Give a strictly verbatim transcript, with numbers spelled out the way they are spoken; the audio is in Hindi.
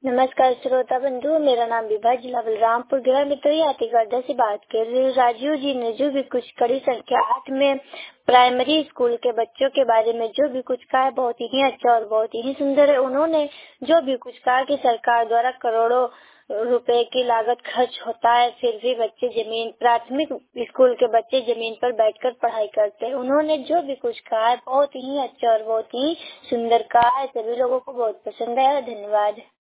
नमस्कार श्रोता बंधु, मेरा नाम विभा, जिला बलरामपुर, गृह मित्र आतिगढ़ से बात कर रही हूँ। राजीव जी ने जो भी कुछ कड़ी संख्या आठ में प्राइमरी स्कूल के बच्चों के बारे में जो भी कुछ कहा है बहुत ही अच्छा और बहुत ही सुंदर है। उन्होंने जो भी कुछ कहा कि सरकार द्वारा करोड़ों रुपए की लागत खर्च होता है, फिर भी बच्चे जमीन प्राथमिक स्कूल के बच्चे जमीन पर बैठकर पढ़ाई करते हैं। उन्होंने जो भी कुछ कहा है बहुत ही अच्छा और बहुत ही सुंदर कहा है। सभी लोगों को बहुत पसंद आया। धन्यवाद।